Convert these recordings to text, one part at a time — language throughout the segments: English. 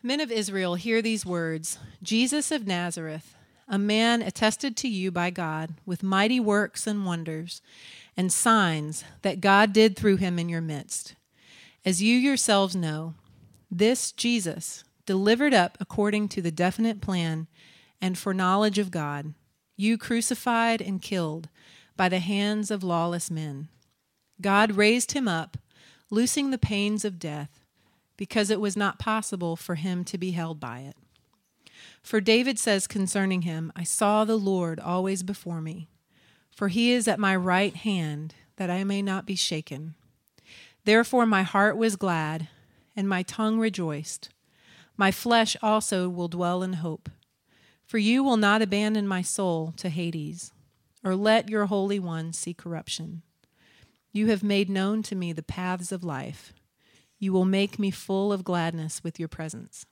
Men of Israel, hear these words. Jesus of Nazareth, a man attested to you by God with mighty works and wonders and signs that God did through him in your midst. As you yourselves know, this Jesus, delivered up according to the definite plan and foreknowledge of God, you crucified and killed by the hands of lawless men. God raised him up, loosing the pains of death, because it was not possible for him to be held by it. For David says concerning him, I saw the Lord always before me, for he is at my right hand, that I may not be shaken. Therefore my heart was glad, and my tongue rejoiced. My flesh also will dwell in hope. For you will not abandon my soul to Hades, or let your Holy One see corruption. You have made known to me the paths of life. You will make me full of gladness with your presence.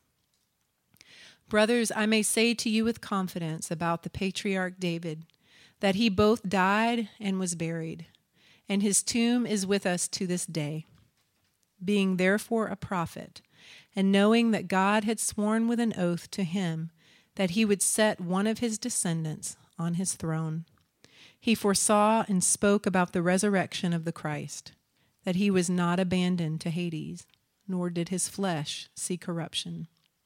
Brothers, I may say to you with confidence about the patriarch David, that he both died and was buried, and his tomb is with us to this day. Being therefore a prophet, and knowing that God had sworn with an oath to him that he would set one of his descendants on his throne, he foresaw and spoke about the resurrection of the Christ, that he was not abandoned to Hades, nor did his flesh see corruption.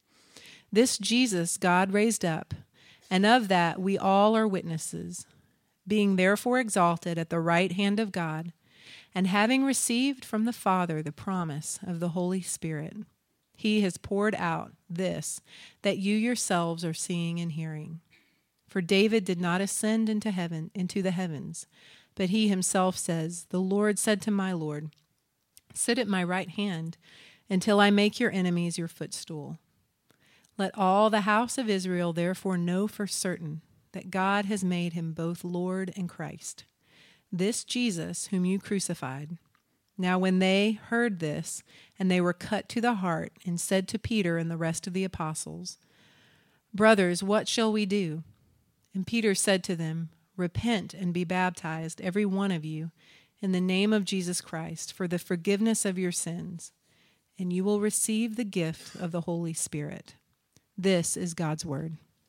This Jesus God raised up, and of that we all are witnesses, being therefore exalted at the right hand of God, and having received from the Father the promise of the Holy Spirit, he has poured out this that you yourselves are seeing and hearing. For David did not ascend into the heavens, but he himself says, the Lord said to my Lord, sit at my right hand until I make your enemies your footstool. Let all the house of Israel therefore know for certain that God has made him both Lord and Christ, this Jesus whom you crucified. Now when they heard this, and they were cut to the heart, and said to Peter and the rest of the apostles, brothers, what shall we do? And Peter said to them, repent and be baptized, every one of you, in the name of Jesus Christ, for the forgiveness of your sins, and you will receive the gift of the Holy Spirit. This is God's word.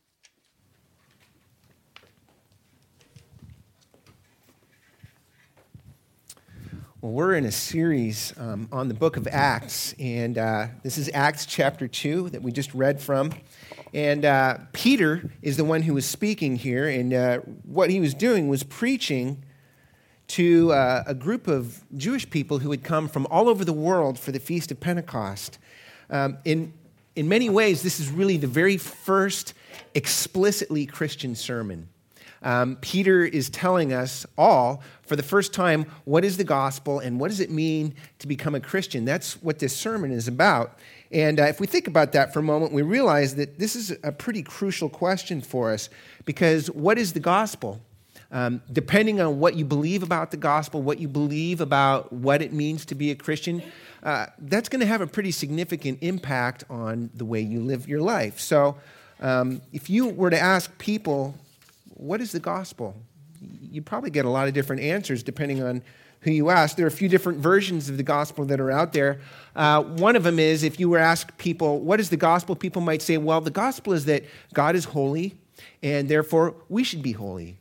Well, we're in a series on the book of Acts, and this is Acts chapter 2 that we just read from. And Peter is the one who was speaking here, and what he was doing was preaching to a group of Jewish people who had come from all over the world for the Feast of Pentecost. In many ways, this is really the very first explicitly Christian sermon. Peter is telling us all, for the first time, what is the gospel and what does it mean to become a Christian? That's what this sermon is about. And if we think about that for a moment, we realize that this is a pretty crucial question for us, because what is the gospel? Depending on what you believe about the gospel, what you believe about what it means to be a Christian, that's going to have a pretty significant impact on the way you live your life. So if you were to ask people, what is the gospel? You'd probably get a lot of different answers depending on who you ask. There are a few different versions of the gospel that are out there. One of them is, if you were to ask people, what is the gospel? People might say, well, the gospel is that God is holy, and therefore we should be holy.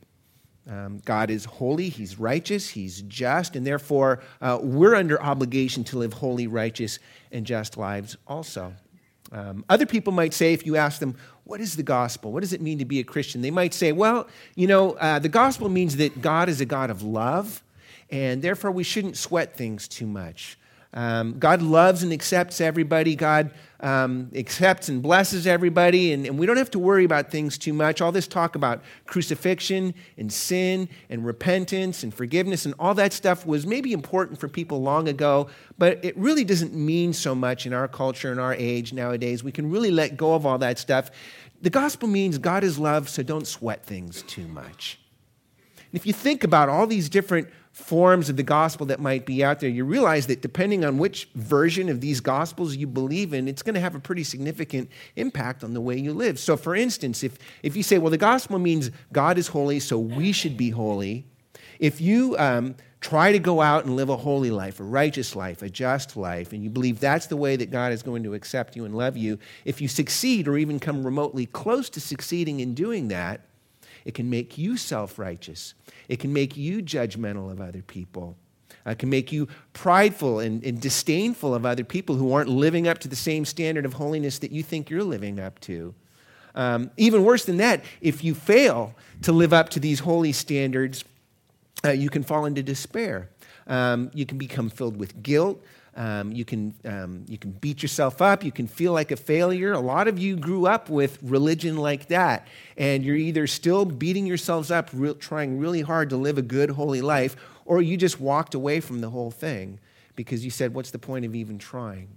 God is holy, he's righteous, he's just, and therefore we're under obligation to live holy, righteous, and just lives also. Other people might say, if you ask them, what is the gospel? What does it mean to be a Christian? They might say, well, the gospel means that God is a God of love, and therefore we shouldn't sweat things too much. God loves and accepts everybody. God accepts and blesses everybody, and we don't have to worry about things too much. All this talk about crucifixion and sin and repentance and forgiveness and all that stuff was maybe important for people long ago, but it really doesn't mean so much in our culture and our age nowadays. We can really let go of all that stuff. The gospel means God is love, so don't sweat things too much. And if you think about all these different forms of the gospel that might be out there, you realize that depending on which version of these gospels you believe in, it's going to have a pretty significant impact on the way you live. So for instance, if you say, well, the gospel means God is holy, so we should be holy, If you try to go out and live a holy life, a righteous life, a just life, and you believe that's the way that God is going to accept you and love you, if you succeed or even come remotely close to succeeding in doing that, it can make you self-righteous. It can make you judgmental of other people. It can make you prideful and disdainful of other people who aren't living up to the same standard of holiness that you think you're living up to. Even worse than that, if you fail to live up to these holy standards, you can fall into despair. You can become filled with guilt. You can beat yourself up. You can feel like a failure. A lot of you grew up with religion like that, and you're either still beating yourselves up, trying really hard to live a good, holy life, or you just walked away from the whole thing because you said, what's the point of even trying?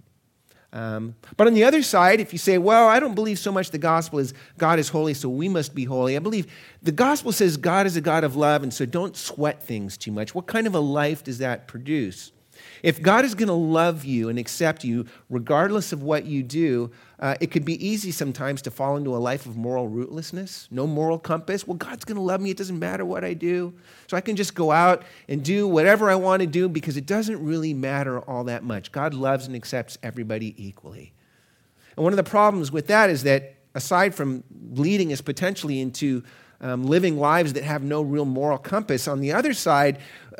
But on the other side, if you say, well, I don't believe so much the gospel is God is holy, so we must be holy. I believe the gospel says God is a God of love, and so don't sweat things too much. What kind of a life does that produce? If God is going to love you and accept you, regardless of what you do, it could be easy sometimes to fall into a life of moral rootlessness, no moral compass. Well, God's going to love me. It doesn't matter what I do. So I can just go out and do whatever I want to do because it doesn't really matter all that much. God loves and accepts everybody equally. And one of the problems with that is that aside from leading us potentially into living lives that have no real moral compass, on the other side,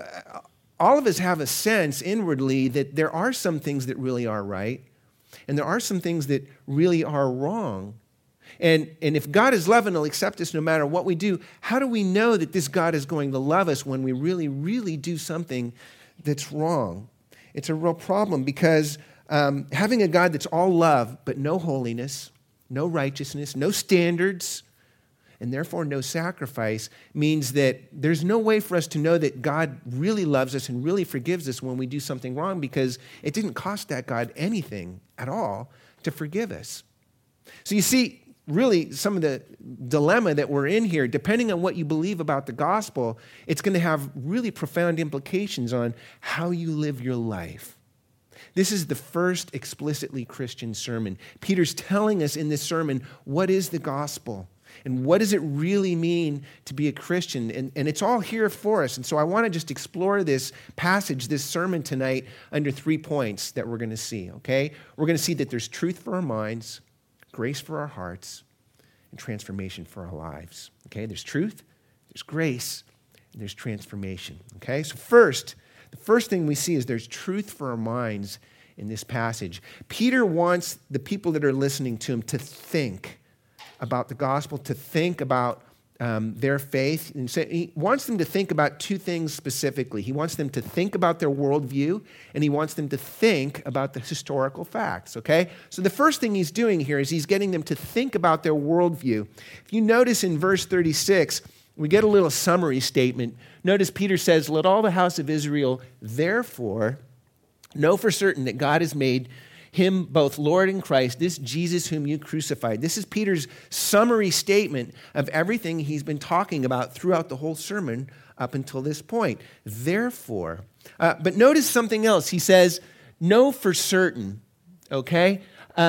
all of us have a sense inwardly that there are some things that really are right, and there are some things that really are wrong. And if God is love and will accept us no matter what we do, how do we know that this God is going to love us when we really, really do something that's wrong? It's a real problem because having a God that's all love but no holiness, no righteousness, no standards, and therefore no sacrifice means that there's no way for us to know that God really loves us and really forgives us when we do something wrong because it didn't cost that God anything at all to forgive us. So you see, really, some of the dilemma that we're in here, depending on what you believe about the gospel, it's going to have really profound implications on how you live your life. This is the first explicitly Christian sermon. Peter's telling us in this sermon, what is the gospel? And what does it really mean to be a Christian? And it's all here for us. And so I want to just explore this passage, this sermon tonight, under 3 points that we're going to see, okay? We're going to see that there's truth for our minds, grace for our hearts, and transformation for our lives, okay? There's truth, there's grace, and there's transformation, okay? So the first thing we see is there's truth for our minds in this passage. Peter wants the people that are listening to him to think about the gospel, to think about their faith. And so he wants them to think about two things specifically. He wants them to think about their worldview, and he wants them to think about the historical facts, okay? So the first thing he's doing here is he's getting them to think about their worldview. If you notice in verse 36, we get a little summary statement. Notice Peter says, "Let all the house of Israel therefore know for certain that God has made him both Lord and Christ, this Jesus whom you crucified." This is Peter's summary statement of everything he's been talking about throughout the whole sermon up until this point. Therefore, but notice something else. He says, know for certain, okay?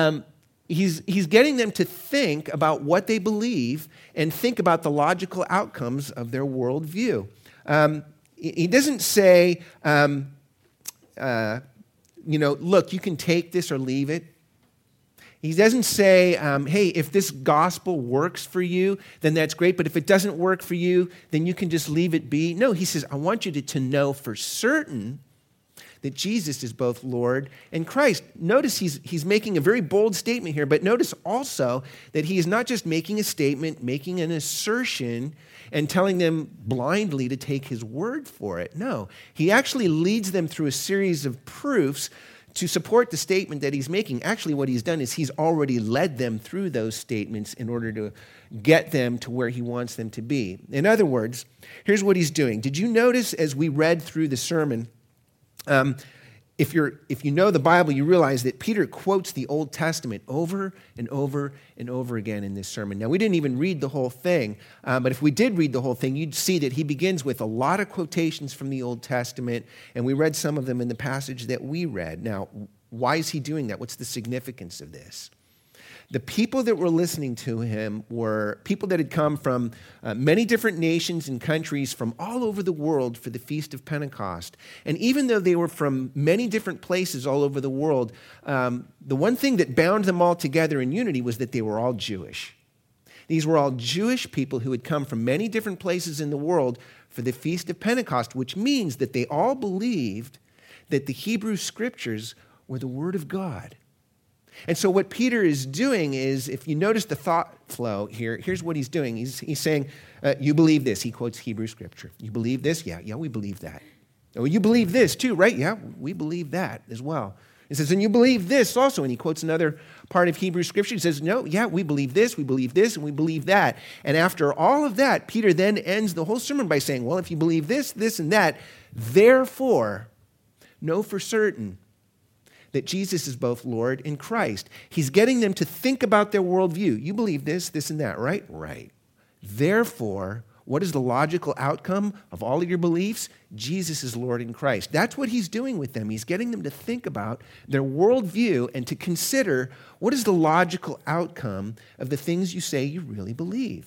He's getting them to think about what they believe and think about the logical outcomes of their worldview. He doesn't say, look, you can take this or leave it. He doesn't say, hey, if this gospel works for you, then that's great. But if it doesn't work for you, then you can just leave it be. No, he says, I want you to know for certain that Jesus is both Lord and Christ. Notice he's making a very bold statement here, but notice also that he is not just making a statement, making an assertion, and telling them blindly to take his word for it. No, he actually leads them through a series of proofs to support the statement that he's making. Actually, what he's done is he's already led them through those statements in order to get them to where he wants them to be. In other words, here's what he's doing. Did you notice as we read through the sermon, if you know the Bible, you realize that Peter quotes the Old Testament over and over and over again in this sermon. Now, we didn't even read the whole thing, but if we did read the whole thing, you'd see that he begins with a lot of quotations from the Old Testament, and we read some of them in the passage that we read. Now, why is he doing that? What's the significance of this? the people that were listening to him were people that had come from many different nations and countries from all over the world for the Feast of Pentecost. And even though they were from many different places all over the world, the one thing that bound them all together in unity was that they were all Jewish. These were all Jewish people who had come from many different places in the world for the Feast of Pentecost, which means that they all believed that the Hebrew Scriptures were the Word of God. And so what Peter is doing is, if you notice the thought flow here, here's what he's doing. He's saying, you believe this. He quotes Hebrew Scripture. You believe this? Yeah, we believe that. Oh, you believe this too, right? Yeah, we believe that as well. He says, and you believe this also. And he quotes another part of Hebrew Scripture. He says, no, yeah, we believe this, and we believe that. And after all of that, Peter then ends the whole sermon by saying, well, if you believe this, this, and that, therefore, know for certain that Jesus is both Lord and Christ. He's getting them to think about their worldview. You believe this, this, and that, right? Right. Therefore, what is the logical outcome of all of your beliefs? Jesus is Lord and Christ. That's what he's doing with them. He's getting them to think about their worldview and to consider what is the logical outcome of the things you say you really believe.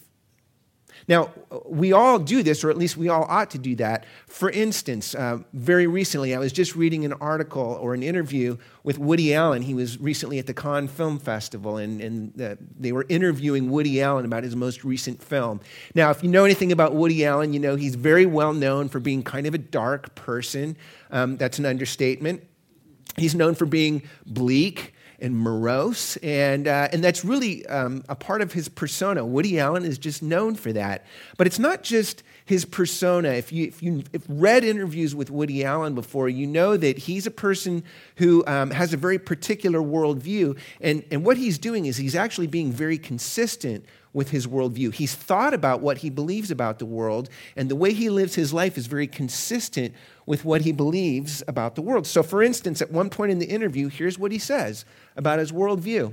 Now, we all do this, or at least we all ought to do that. For instance, very recently, I was just reading an article or an interview with Woody Allen. He was recently at the Cannes Film Festival, and they were interviewing Woody Allen about his most recent film. Now, if you know anything about Woody Allen, you know he's very well known for being kind of a dark person. That's an understatement. He's known for being bleak and morose, and that's really a part of his persona. Woody Allen is just known for that. But it's not just his persona. If you've read interviews with Woody Allen before, you know that he's a person who has a very particular worldview, and what he's doing is he's actually being very consistent with his worldview. He's thought about what he believes about the world, and the way he lives his life is very consistent with what he believes about the world. So, for instance, at one point in the interview, here's what he says about his worldview.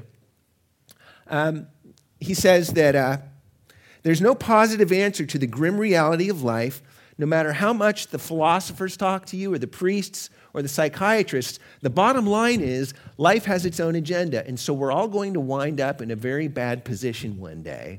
He says that there's no positive answer to the grim reality of life, no matter how much the philosophers talk to you or the priests or the psychiatrists. The bottom line is life has its own agenda, and so we're all going to wind up in a very bad position one day.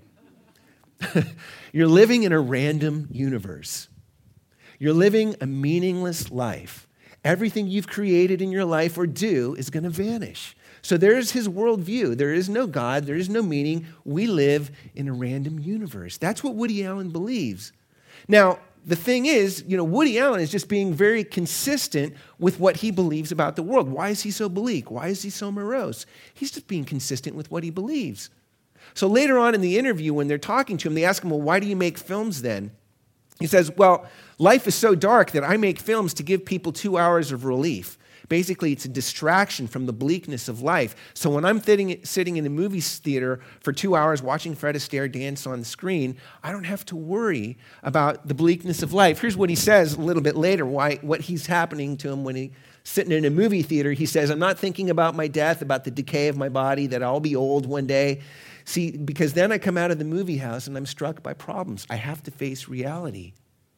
You're living in a random universe. You're living a meaningless life. Everything you've created in your life or do is going to vanish. So there's his worldview. There is no God. There is no meaning. We live in a random universe. That's what Woody Allen believes. Now, the thing is, Woody Allen is just being very consistent with what he believes about the world. Why is he so bleak? Why is he so morose? He's just being consistent with what he believes. So later on in the interview, when they're talking to him, they ask him, well, why do you make films then? He says, well, life is so dark that I make films to give people 2 hours of relief. Basically, it's a distraction from the bleakness of life. So when I'm sitting in a movie theater for 2 hours watching Fred Astaire dance on the screen, I don't have to worry about the bleakness of life. Here's what he says a little bit later, what he's happening to him when he's sitting in a movie theater. He says, I'm not thinking about my death, about the decay of my body, that I'll be old one day. See, because then I come out of the movie house and I'm struck by problems. I have to face reality.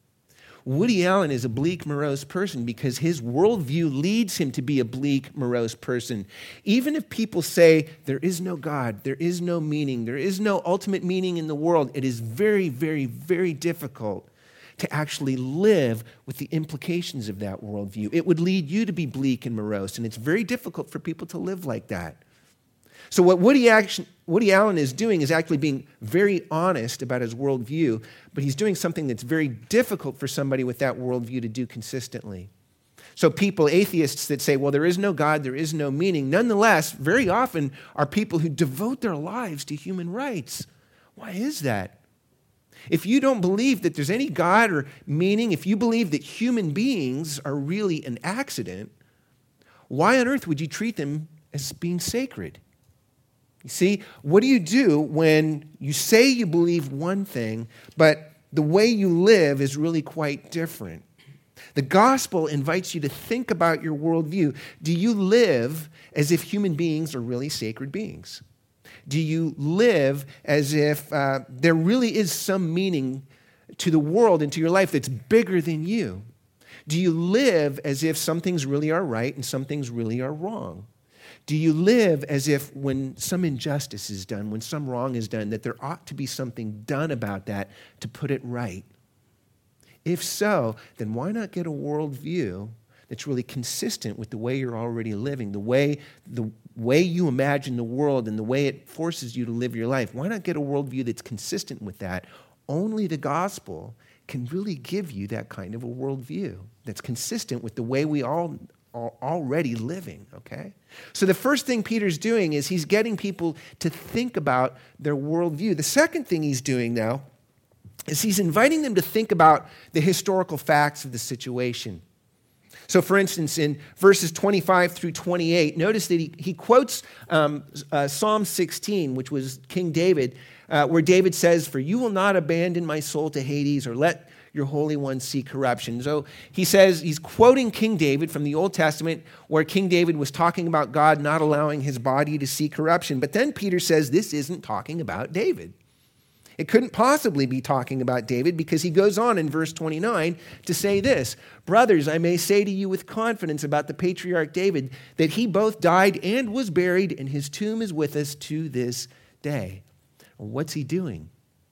Woody Allen is a bleak, morose person because his worldview leads him to be a bleak, morose person. Even if people say there is no God, there is no meaning, there is no ultimate meaning in the world, it is very, very, very difficult to actually live with the implications of that worldview. It would lead you to be bleak and morose, and it's very difficult for people to live like that. So what Woody Allen is doing is actually being very honest about his worldview, but he's doing something that's very difficult for somebody with that worldview to do consistently. So people, atheists that say, well, there is no God, there is no meaning, nonetheless, very often are people who devote their lives to human rights. Why is that? If you don't believe that there's any God or meaning, if you believe that human beings are really an accident, why on earth would you treat them as being sacred? You see, what do you do when you say you believe one thing, but the way you live is really quite different? The gospel invites you to think about your worldview. Do you live as if human beings are really sacred beings? Do you live as if there really is some meaning to the world and to your life that's bigger than you? Do you live as if some things really are right and some things really are wrong? Do you live as if when some injustice is done, when some wrong is done, that there ought to be something done about that to put it right? If so, then why not get a worldview that's really consistent with the way you're already living, the way you imagine the world and the way it forces you to live your life? Why not get a worldview that's consistent with that? Only the gospel can really give you that kind of a worldview that's consistent with the way we all are already living, okay? So the first thing Peter's doing is he's getting people to think about their worldview. The second thing he's doing now is he's inviting them to think about the historical facts of the situation. So, for instance, in verses 25 through 28, notice that he quotes Psalm 16, which was King David, where David says, "For you will not abandon my soul to Hades or let your Holy One see corruption." So he says, he's quoting King David from the Old Testament, where King David was talking about God not allowing his body to see corruption. But then Peter says this isn't talking about David. It couldn't possibly be talking about David, because he goes on in verse 29 to say this: "Brothers, I may say to you with confidence about the patriarch David that he both died and was buried, and his tomb is with us to this day." Well, what's he doing?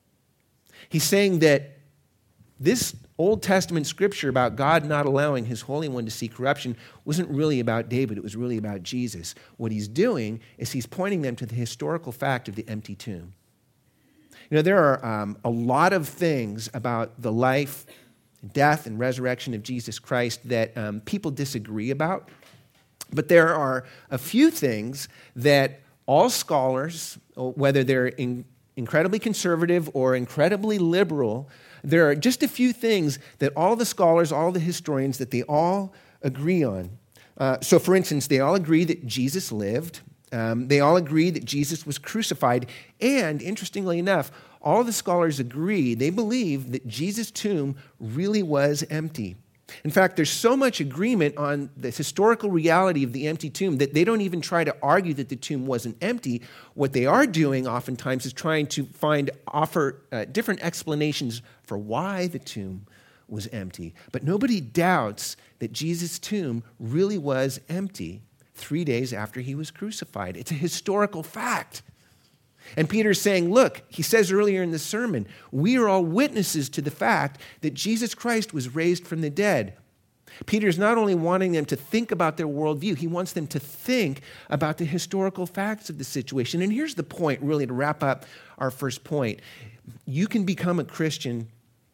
He's saying that this Old Testament scripture about God not allowing his Holy One to see corruption wasn't really about David. It was really about Jesus. What he's doing is he's pointing them to the historical fact of the empty tomb. You know, there are a lot of things about the life, death, and resurrection of Jesus Christ that people disagree about. But there are a few things that all scholars, whether they're incredibly conservative or incredibly liberal, there are just a few things that all the scholars, all the historians, that they all agree on. So, for instance, they all agree that Jesus lived. They all agree that Jesus was crucified. And interestingly enough, all the scholars agree, they believe that Jesus' tomb really was empty. In fact, there's so much agreement on the historical reality of the empty tomb that they don't even try to argue that the tomb wasn't empty. What they are doing oftentimes is trying to offer different explanations for why the tomb was empty. But nobody doubts that Jesus' tomb really was empty 3 days after he was crucified. It's a historical fact. And Peter's saying, look, he says earlier in the sermon, we are all witnesses to the fact that Jesus Christ was raised from the dead. Peter's not only wanting them to think about their worldview, he wants them to think about the historical facts of the situation. And here's the point, really, to wrap up our first point. You can become a Christian.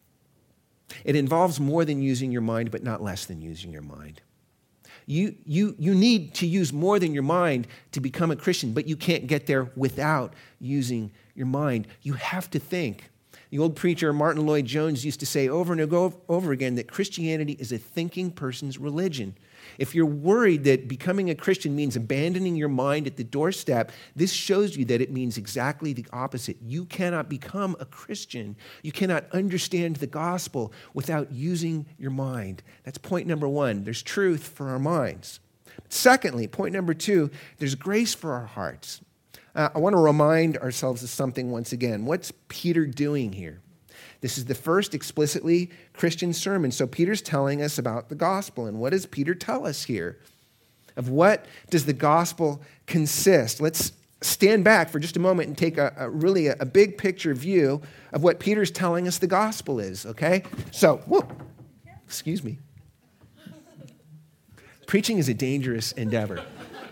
It involves more than using your mind, but not less than using your mind. You need to use more than your mind to become a Christian, but you can't get there without using your mind. You have to think. The old preacher Martin Lloyd-Jones used to say over and over again that Christianity is a thinking person's religion. If you're worried that becoming a Christian means abandoning your mind at the doorstep, this shows you that it means exactly the opposite. You cannot become a Christian. You cannot understand the gospel without using your mind. That's point number one. There's truth for our minds. Secondly, point number two, there's grace for our hearts. I want to remind ourselves of something once again. What's Peter doing here? This is the first explicitly Christian sermon. So Peter's telling us about the gospel. And what does Peter tell us here? Of what does the gospel consist? Let's stand back for just a moment and take a big picture view of what Peter's telling us the gospel is, okay? So, excuse me. Preaching is a dangerous endeavor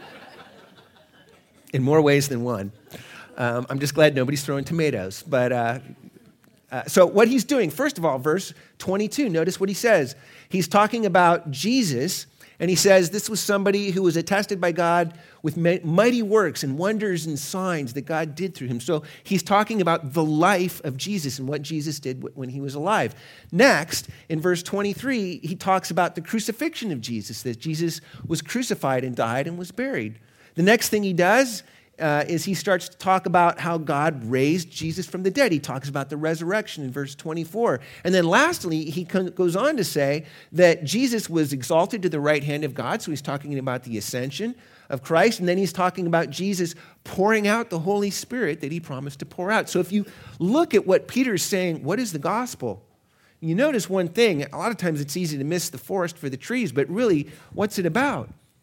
in more ways than one. I'm just glad nobody's throwing tomatoes, but... So what he's doing, first of all, verse 22, notice what he says. He's talking about Jesus, and he says this was somebody who was attested by God with mighty works and wonders and signs that God did through him. So he's talking about the life of Jesus and what Jesus did when he was alive. Next, in verse 23, he talks about the crucifixion of Jesus, that Jesus was crucified and died and was buried. The next thing he does is he starts to talk about how God raised Jesus from the dead. He talks about the resurrection in verse 24. And then lastly, he goes on to say that Jesus was exalted to the right hand of God. So he's talking about the ascension of Christ. And then he's talking about Jesus pouring out the Holy Spirit that he promised to pour out. So if you look at what Peter's saying, what is the gospel? You notice one thing. A lot of times it's easy to miss the forest for the trees, but really, what's it about?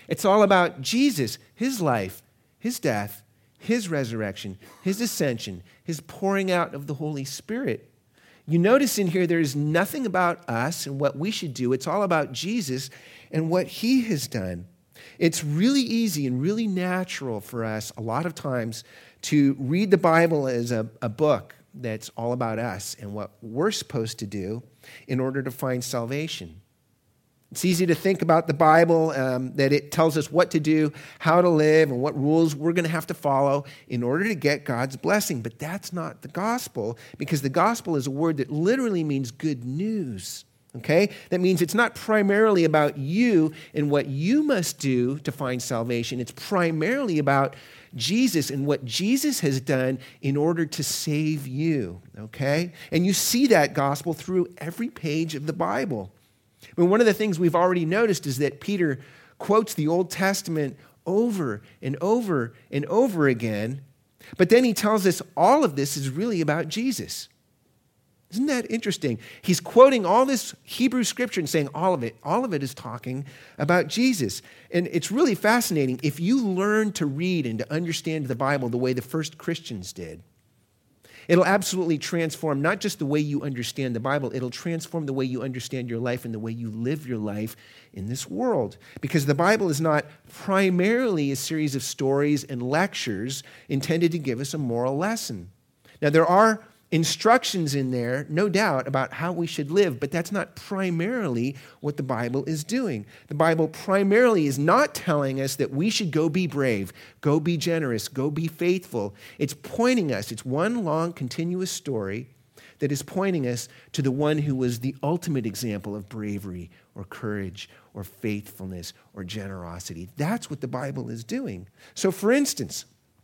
It's all about Jesus, his life, his death, his resurrection, his ascension, his pouring out of the Holy Spirit. You notice in here there's nothing about us and what we should do. It's all about Jesus and what he has done. It's really easy and really natural for us a lot of times to read the Bible as a book that's all about us and what we're supposed to do in order to find salvation. It's easy to think about the Bible, that it tells us what to do, how to live, and what rules we're going to have to follow in order to get God's blessing. But that's not the gospel, because the gospel is a word that literally means good news. Okay? That means it's not primarily about you and what you must do to find salvation. It's primarily about Jesus and what Jesus has done in order to save you. Okay? And you see that gospel through every page of the Bible. I mean, one of the things we've already noticed is that Peter quotes the Old Testament over and over and over again, but then he tells us all of this is really about Jesus. Isn't that interesting? He's quoting all this Hebrew scripture and saying all of it is talking about Jesus. And it's really fascinating. If you learn to read and to understand the Bible the way the first Christians did, it'll absolutely transform not just the way you understand the Bible, it'll transform the way you understand your life and the way you live your life in this world. Because the Bible is not primarily a series of stories and lectures intended to give us a moral lesson. Now, there are instructions in there, no doubt, about how we should live, but that's not primarily what the Bible is doing. The Bible primarily is not telling us that we should go be brave, go be generous, go be faithful. It's pointing us, it's one long continuous story that is pointing us to the one who was the ultimate example of bravery or courage or faithfulness or generosity. That's what the Bible is doing. So for instance,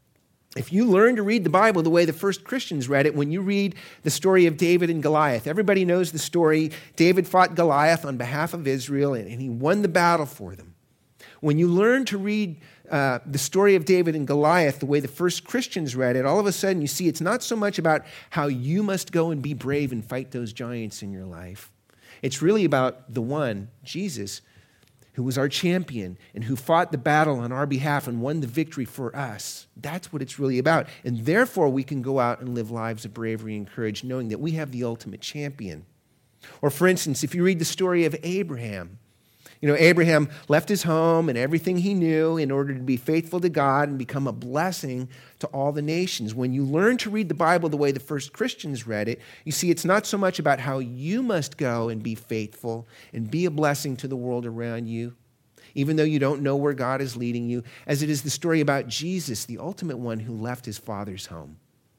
if you learn to read the Bible the way the first Christians read it, when you read the story of David and Goliath, everybody knows the story. David fought Goliath on behalf of Israel, and he won the battle for them. When you learn to read the story of David and Goliath the way the first Christians read it, all of a sudden you see it's not so much about how you must go and be brave and fight those giants in your life. It's really about the one, Jesus, who was our champion and who fought the battle on our behalf and won the victory for us. That's what it's really about. And therefore, we can go out and live lives of bravery and courage, knowing that we have the ultimate champion. Or for instance, if you read the story of Abraham, Abraham left his home and everything he knew in order to be faithful to God and become a blessing to all the nations. When you learn to read the Bible the way the first Christians read it, you see it's not so much about how you must go and be faithful and be a blessing to the world around you, even though you don't know where God is leading you, as it is the story about Jesus, the ultimate one who left his Father's home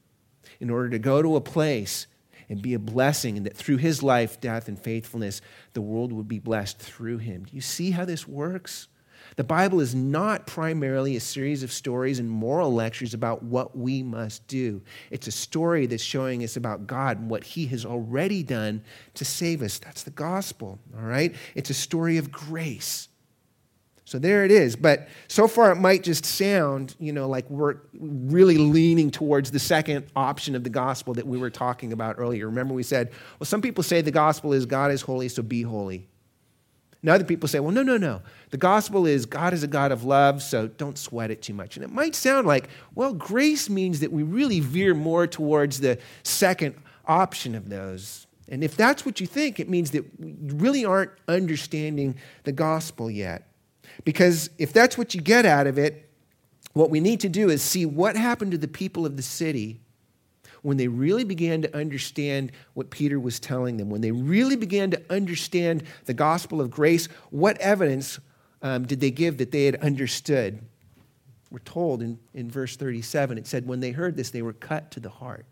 in order to go to a place and be a blessing, and that through his life, death, and faithfulness, the world would be blessed through him. Do you see how this works? The Bible is not primarily a series of stories and moral lectures about what we must do. It's a story that's showing us about God and what he has already done to save us. That's the gospel, all right? It's a story of grace. So there it is. But so far it might just sound, like we're really leaning towards the second option of the gospel that we were talking about earlier. Remember we said, well, some people say the gospel is God is holy, so be holy. And other people say, well, no. The gospel is God is a God of love, so don't sweat it too much. And it might sound like, well, grace means that we really veer more towards the second option of those. And if that's what you think, it means that we really aren't understanding the gospel yet. Because if that's what you get out of it, what we need to do is see what happened to the people of the city when they really began to understand what Peter was telling them, when they really began to understand the gospel of grace. What evidence did they give that they had understood? We're told in verse 37, it said, when they heard this, they were cut to the heart.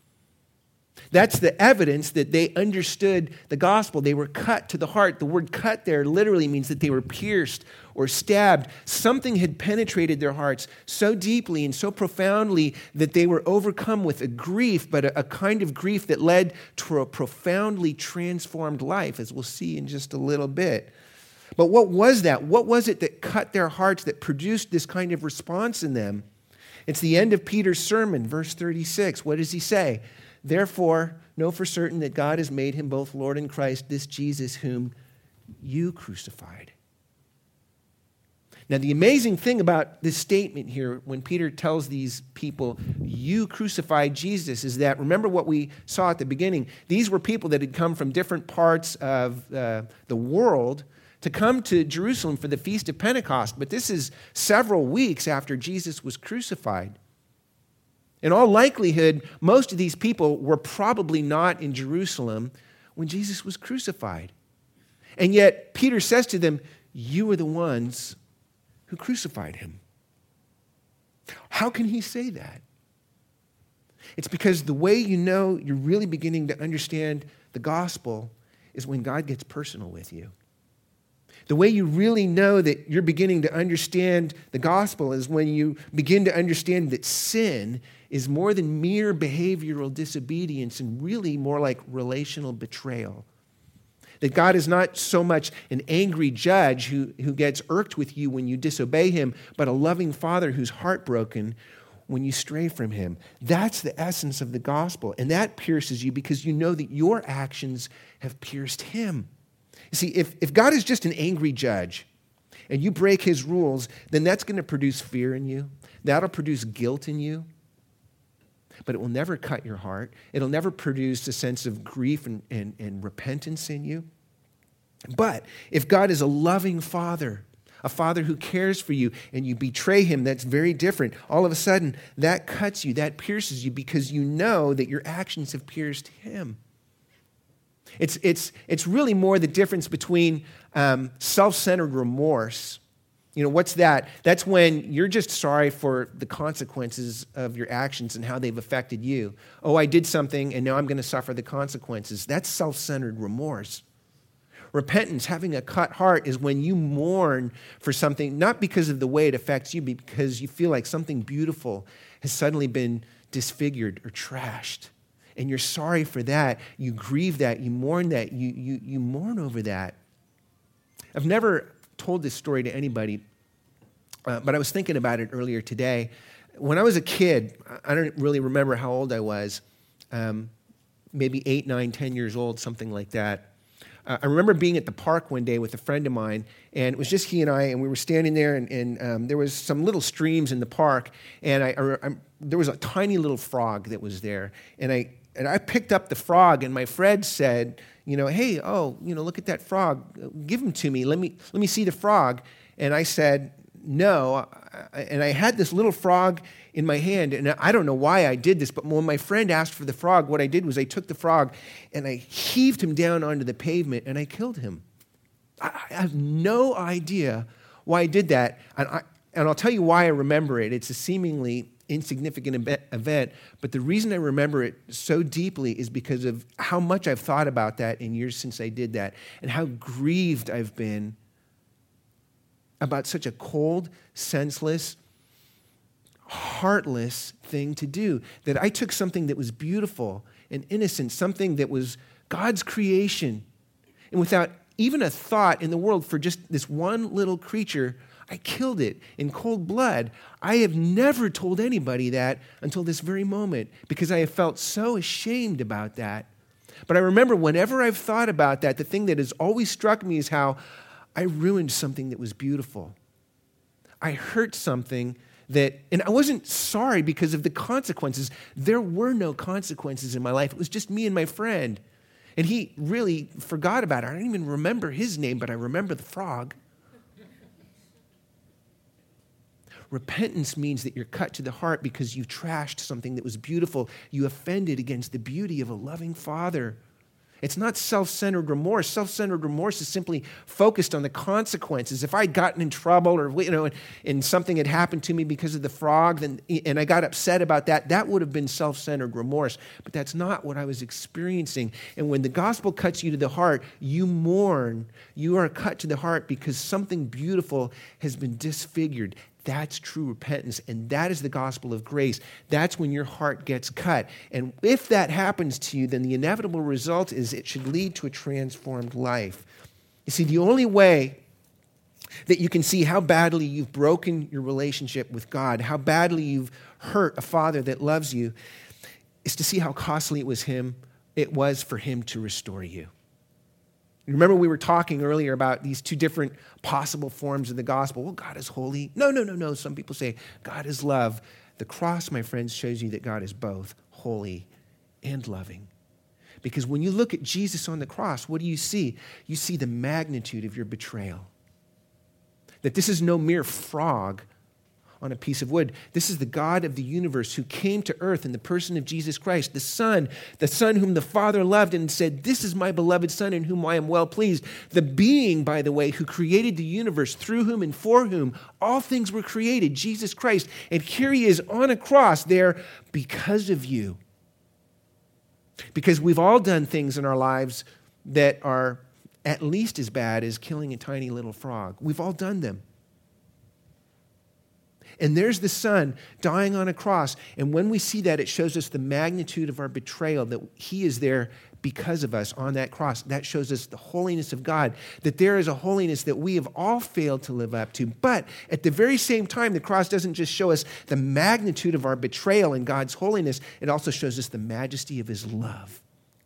That's the evidence that they understood the gospel. They were cut to the heart. The word cut there literally means that they were pierced or stabbed. Something had penetrated their hearts so deeply and so profoundly that they were overcome with a grief, but a kind of grief that led to a profoundly transformed life, as we'll see in just a little bit. But what was that? What was it that cut their hearts, that produced this kind of response in them? It's the end of Peter's sermon, verse 36. What does he say? Therefore, know for certain that God has made him both Lord and Christ, this Jesus whom you crucified. Now, the amazing thing about this statement here, when Peter tells these people, you crucified Jesus, is that, remember what we saw at the beginning, these were people that had come from different parts of the world to come to Jerusalem for the Feast of Pentecost. But this is several weeks after Jesus was crucified. In all likelihood, most of these people were probably not in Jerusalem when Jesus was crucified. And yet, Peter says to them, you are the ones who crucified him. How can he say that? It's because the way you know you're really beginning to understand the gospel is when God gets personal with you. The way you really know that you're beginning to understand the gospel is when you begin to understand that sin is more than mere behavioral disobedience and really more like relational betrayal. That God is not so much an angry judge who gets irked with you when you disobey him, but a loving Father who's heartbroken when you stray from him. That's the essence of the gospel, and that pierces you because you know that your actions have pierced him. You see, if God is just an angry judge and you break his rules, then that's going to produce fear in you. That'll produce guilt in you. But it will never cut your heart. It'll never produce a sense of grief and repentance in you. But if God is a loving Father, a Father who cares for you, and you betray him, that's very different. All of a sudden, that cuts you, that pierces you, because you know that your actions have pierced him. It's really more the difference between self-centered remorse. You know, what's that? That's when you're just sorry for the consequences of your actions and how they've affected you. Oh, I did something and now I'm going to suffer the consequences. That's self-centered remorse. Repentance, having a cut heart, is when you mourn for something, not because of the way it affects you, but because you feel like something beautiful has suddenly been disfigured or trashed. And you're sorry for that. You grieve that. You mourn that. You mourn over that. I've never told this story to anybody, but I was thinking about it earlier today. When I was a kid, I don't really remember how old I was, maybe 8, 9, 10 years old, something like that. I remember being at the park one day with a friend of mine, and it was just he and I, and we were standing there, and there was some little streams in the park, and there was a tiny little frog that was there, and I picked up the frog, and my friend said, hey, look at that frog. Give him to me. Let me see the frog. And I said, no. And I had this little frog in my hand, and I don't know why I did this, but when my friend asked for the frog, what I did was I took the frog and I heaved him down onto the pavement and I killed him. I have no idea why I did that. And I'll tell you why I remember it. It's a seemingly insignificant event, but the reason I remember it so deeply is because of how much I've thought about that in years since I did that, and how grieved I've been about such a cold, senseless, heartless thing to do, that I took something that was beautiful and innocent, something that was God's creation, and without even a thought in the world for just this one little creature, I killed it in cold blood. I have never told anybody that until this very moment because I have felt so ashamed about that. But I remember whenever I've thought about that, the thing that has always struck me is how I ruined something that was beautiful. I hurt something and I wasn't sorry because of the consequences. There were no consequences in my life. It was just me and my friend. And he really forgot about it. I don't even remember his name, but I remember the frog. Repentance means that you're cut to the heart because you trashed something that was beautiful. You offended against the beauty of a loving Father. It's not self-centered remorse. Self-centered remorse is simply focused on the consequences. If I'd gotten in trouble or, and something had happened to me because of the frog, and I got upset about that, that would have been self-centered remorse. But that's not what I was experiencing. And when the gospel cuts you to the heart, you mourn. You are cut to the heart because something beautiful has been disfigured. That's true repentance, and that is the gospel of grace. That's when your heart gets cut. And if that happens to you, then the inevitable result is it should lead to a transformed life. You see, the only way that you can see how badly you've broken your relationship with God, how badly you've hurt a Father that loves you, is to see how costly it was for him to restore you. Remember we were talking earlier about these two different possible forms of the gospel. Well, God is holy. No. Some people say God is love. The cross, my friends, shows you that God is both holy and loving. Because when you look at Jesus on the cross, what do you see? You see the magnitude of your betrayal. That this is no mere frog on a piece of wood. This is the God of the universe who came to earth in the person of Jesus Christ, the Son whom the Father loved and said, "This is my beloved Son in whom I am well pleased." The being, by the way, who created the universe, through whom and for whom all things were created, Jesus Christ. And here he is on a cross there because of you. Because we've all done things in our lives that are at least as bad as killing a tiny little frog. We've all done them. And there's the Son dying on a cross. And when we see that, it shows us the magnitude of our betrayal, that he is there because of us on that cross. That shows us the holiness of God, that there is a holiness that we have all failed to live up to. But at the very same time, the cross doesn't just show us the magnitude of our betrayal and God's holiness, it also shows us the majesty of his love.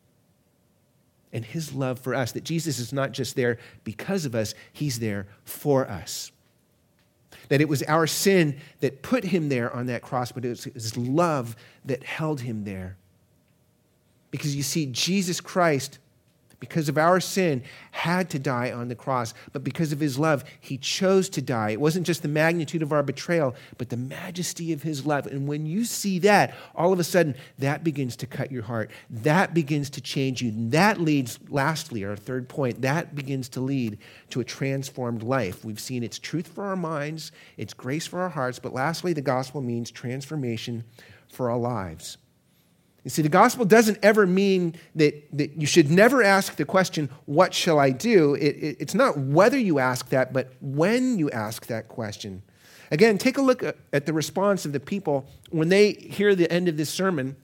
And his love for us, that Jesus is not just there because of us, he's there for us. That it was our sin that put him there on that cross, but it was his love that held him there. Because you see, Jesus Christ, because of our sin, had to die on the cross. But because of his love, he chose to die. It wasn't just the magnitude of our betrayal, but the majesty of his love. And when you see that, all of a sudden, that begins to cut your heart. That begins to change you. And that leads, lastly, our third point, that begins to lead to a transformed life. We've seen it's truth for our minds, it's grace for our hearts, but lastly, the gospel means transformation for our lives. You see, the gospel doesn't ever mean that you should never ask the question, what shall I do? It's not whether you ask that, but when you ask that question. Again, take a look at the response of the people when they hear the end of this sermon.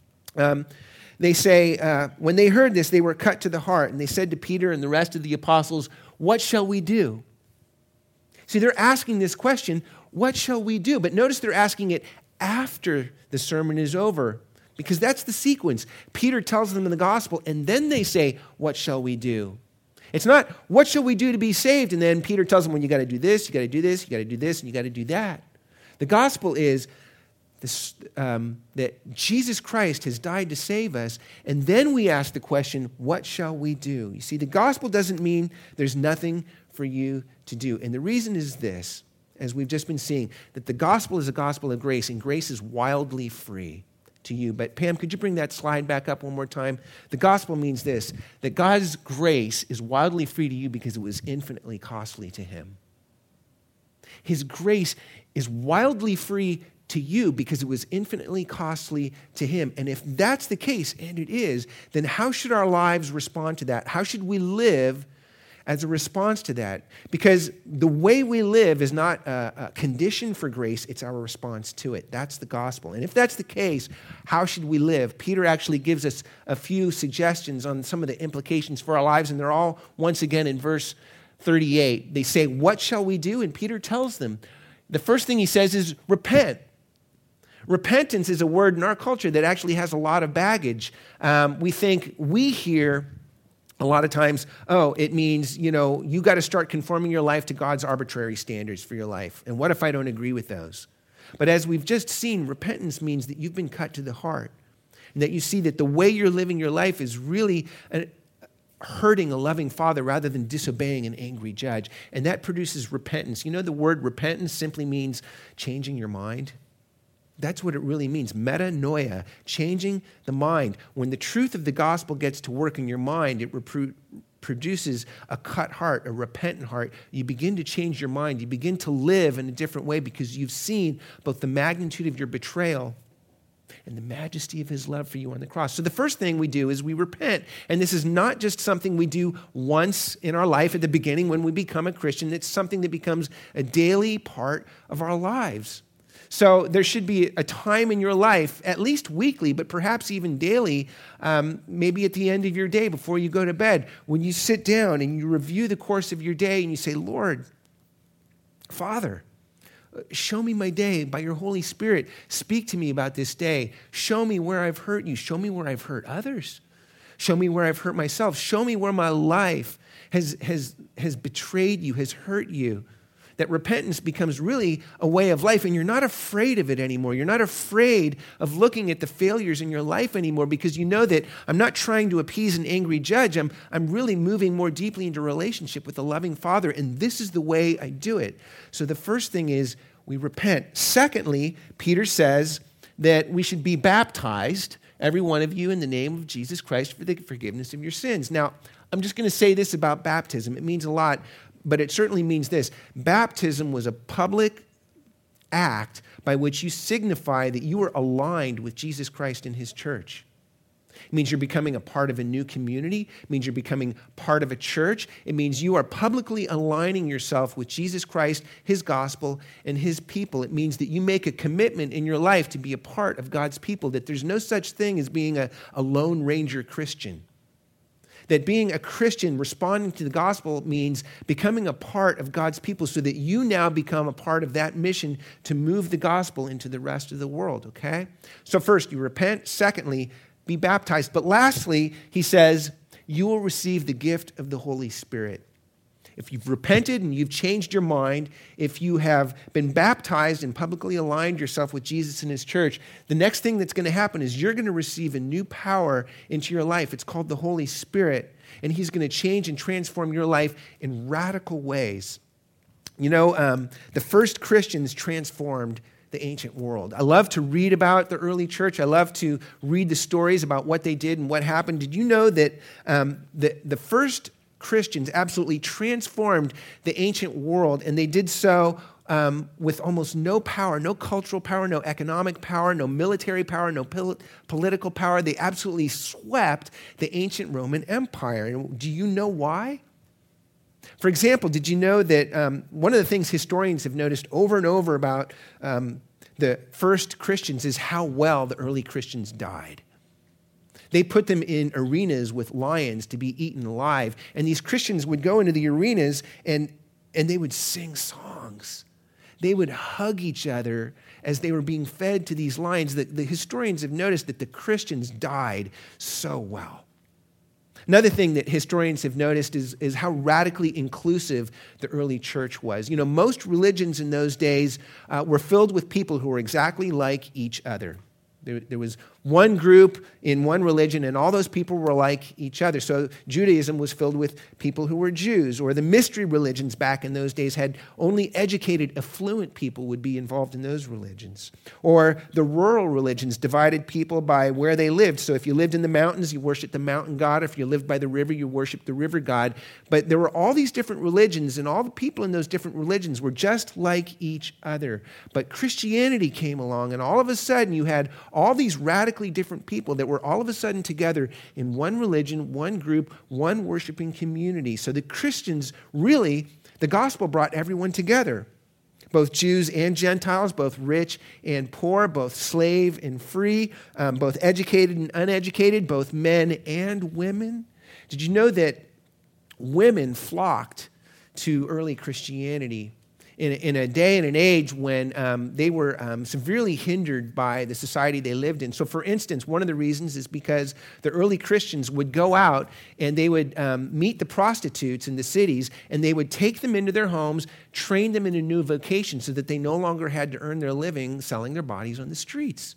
They say, when they heard this, they were cut to the heart, and they said to Peter and the rest of the apostles, "What shall we do?" See, they're asking this question, what shall we do? But notice they're asking it after the sermon is over. Because that's the sequence. Peter tells them in the gospel, and then they say, what shall we do? It's not, what shall we do to be saved? And then Peter tells them, well, you got to do this, you got to do this, you got to do this, and you got to do that. The gospel is this, that Jesus Christ has died to save us, and then we ask the question, what shall we do? You see, the gospel doesn't mean there's nothing for you to do. And the reason is this, as we've just been seeing, that the gospel is a gospel of grace, and grace is wildly free to you. But Pam, could you bring that slide back up one more time? The gospel means this, that God's grace is wildly free to you because it was infinitely costly to him. His grace is wildly free to you because it was infinitely costly to him. And if that's the case, and it is, then how should our lives respond to that? How should we live as a response to that? Because the way we live is not a condition for grace, it's our response to it. That's the gospel. And if that's the case, how should we live? Peter actually gives us a few suggestions on some of the implications for our lives, and they're all, once again, in verse 38. They say, what shall we do? And Peter tells them. The first thing he says is repent. Repentance is a word in our culture that actually has a lot of baggage. We hear a lot of times, it means, you got to start conforming your life to God's arbitrary standards for your life. And what if I don't agree with those? But as we've just seen, repentance means that you've been cut to the heart. And that you see that the way you're living your life is really hurting a loving Father rather than disobeying an angry judge. And that produces repentance. You know, the word repentance simply means changing your mind. That's what it really means. Metanoia, changing the mind. When the truth of the gospel gets to work in your mind, it produces a cut heart, a repentant heart. You begin to change your mind. You begin to live in a different way because you've seen both the magnitude of your betrayal and the majesty of his love for you on the cross. So the first thing we do is we repent. And this is not just something we do once in our life at the beginning when we become a Christian. It's something that becomes a daily part of our lives. So there should be a time in your life, at least weekly, but perhaps even daily, maybe at the end of your day before you go to bed, when you sit down and you review the course of your day and you say, Lord, Father, show me my day by your Holy Spirit. Speak to me about this day. Show me where I've hurt you. Show me where I've hurt others. Show me where I've hurt myself. Show me where my life has betrayed you, has hurt you. That repentance becomes really a way of life, and you're not afraid of it anymore. You're not afraid of looking at the failures in your life anymore because you know that I'm not trying to appease an angry judge. I'm really moving more deeply into relationship with a loving Father, and this is the way I do it. So the first thing is we repent. Secondly, Peter says that we should be baptized, every one of you, in the name of Jesus Christ for the forgiveness of your sins. Now, I'm just going to say this about baptism. It means a lot, but it certainly means this. Baptism was a public act by which you signify that you are aligned with Jesus Christ and his church. It means you're becoming a part of a new community. It means you're becoming part of a church. It means you are publicly aligning yourself with Jesus Christ, his gospel, and his people. It means that you make a commitment in your life to be a part of God's people, that there's no such thing as being a Lone Ranger Christian. That being a Christian, responding to the gospel, means becoming a part of God's people so that you now become a part of that mission to move the gospel into the rest of the world, okay? So first, you repent. Secondly, be baptized. But lastly, he says, you will receive the gift of the Holy Spirit. If you've repented and you've changed your mind, if you have been baptized and publicly aligned yourself with Jesus and his church, the next thing that's going to happen is you're going to receive a new power into your life. It's called the Holy Spirit, and he's going to change and transform your life in radical ways. You know, the first Christians transformed the ancient world. I love to read about the early church. I love to read the stories about what they did and what happened. Did you know that the first Christians absolutely transformed the ancient world, and they did so with almost no power, no cultural power, no economic power, no military power, no political power. They absolutely swept the ancient Roman Empire. And do you know why? For example, did you know that one of the things historians have noticed over and over about the first Christians is how well the early Christians died? They put them in arenas with lions to be eaten alive. And these Christians would go into the arenas and they would sing songs. They would hug each other as they were being fed to these lions. The historians have noticed that the Christians died so well. Another thing that historians have noticed is how radically inclusive the early church was. You know, most religions in those days were filled with people who were exactly like each other. There was one group in one religion, and all those people were like each other. So Judaism was filled with people who were Jews, or the mystery religions back in those days had only educated, affluent people would be involved in those religions. Or the rural religions divided people by where they lived. So if you lived in the mountains, you worshiped the mountain god. If you lived by the river, you worshiped the river god. But there were all these different religions, and all the people in those different religions were just like each other. But Christianity came along, and all of a sudden you had all these radically different people that were all of a sudden together in one religion, one group, one worshiping community. So the Christians really, the gospel brought everyone together, both Jews and Gentiles, both rich and poor, both slave and free, both educated and uneducated, both men and women. Did you know that women flocked to early Christianity in a day and an age when they were severely hindered by the society they lived in? So for instance, one of the reasons is because the early Christians would go out and they would meet the prostitutes in the cities, and they would take them into their homes, train them in a new vocation so that they no longer had to earn their living selling their bodies on the streets.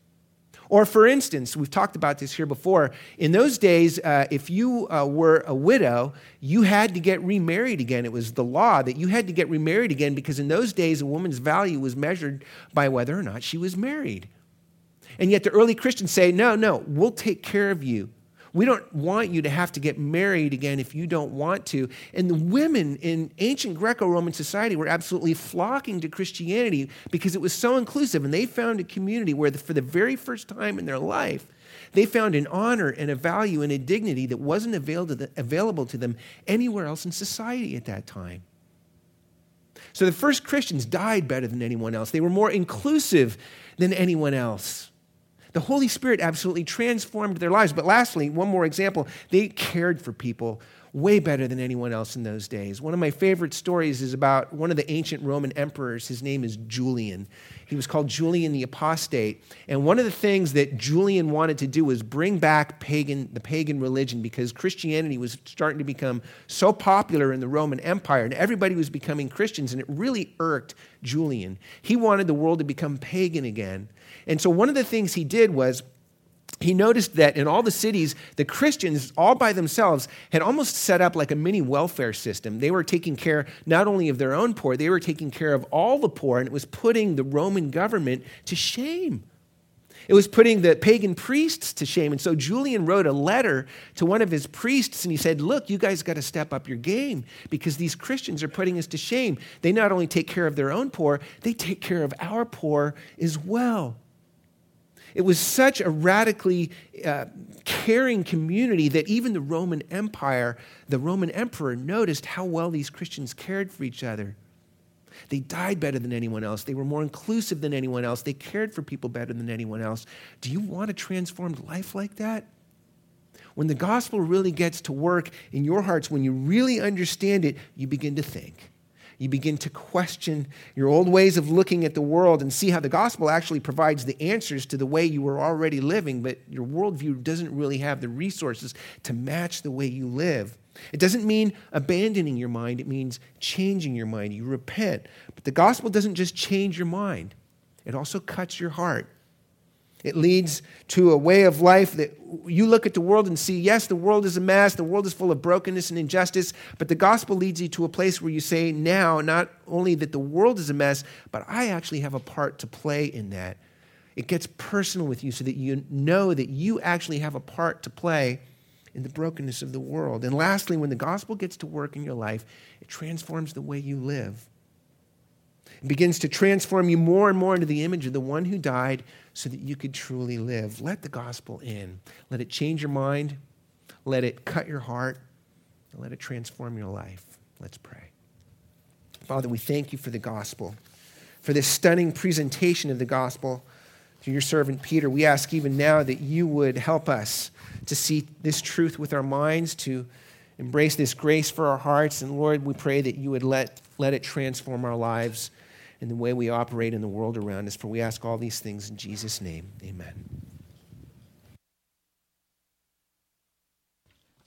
Or for instance, we've talked about this here before, in those days, if you were a widow, you had to get remarried again. It was the law that you had to get remarried again, because in those days, a woman's value was measured by whether or not she was married. And yet the early Christians say, no, we'll take care of you. We don't want you to have to get married again if you don't want to. And the women in ancient Greco-Roman society were absolutely flocking to Christianity because it was so inclusive. And they found a community where for the very first time in their life, they found an honor and a value and a dignity that wasn't available to them anywhere else in society at that time. So the first Christians died better than anyone else. They were more inclusive than anyone else. The Holy Spirit absolutely transformed their lives. But lastly, one more example, they cared for people. way better than anyone else in those days. One of my favorite stories is about one of the ancient Roman emperors. His name is Julian. He was called Julian the Apostate. And one of the things that Julian wanted to do was bring back the pagan religion, because Christianity was starting to become so popular in the Roman Empire, and everybody was becoming Christians, and it really irked Julian. He wanted the world to become pagan again. And so one of the things he did was, he noticed that in all the cities, the Christians, all by themselves, had almost set up like a mini welfare system. They were taking care not only of their own poor, they were taking care of all the poor, and it was putting the Roman government to shame. It was putting the pagan priests to shame. And so Julian wrote a letter to one of his priests, and he said, look, you guys got to step up your game, because these Christians are putting us to shame. They not only take care of their own poor, they take care of our poor as well. It was such a radically caring community that even the Roman Empire, the Roman emperor, noticed how well these Christians cared for each other. They died better than anyone else. They were more inclusive than anyone else. They cared for people better than anyone else. Do you want a transformed life like that? When the gospel really gets to work in your hearts, when you really understand it, you begin to think. You begin to question your old ways of looking at the world and see how the gospel actually provides the answers to the way you were already living, but your worldview doesn't really have the resources to match the way you live. It doesn't mean abandoning your mind. It means changing your mind. You repent. But the gospel doesn't just change your mind. It also cuts your heart. It leads to a way of life that you look at the world and see, yes, the world is a mess, the world is full of brokenness and injustice, but the gospel leads you to a place where you say now, not only that the world is a mess, but I actually have a part to play in that. It gets personal with you so that you know that you actually have a part to play in the brokenness of the world. And lastly, when the gospel gets to work in your life, it transforms the way you live. It begins to transform you more and more into the image of the one who died so that you could truly live. Let the gospel in. Let it change your mind. Let it cut your heart. And let it transform your life. Let's pray. Father, we thank you for the gospel, for this stunning presentation of the gospel through your servant Peter. We ask even now that you would help us to see this truth with our minds, to embrace this grace for our hearts. And Lord, we pray that you would let it transform our lives and the way we operate in the world around us. For we ask all these things in Jesus' name. Amen.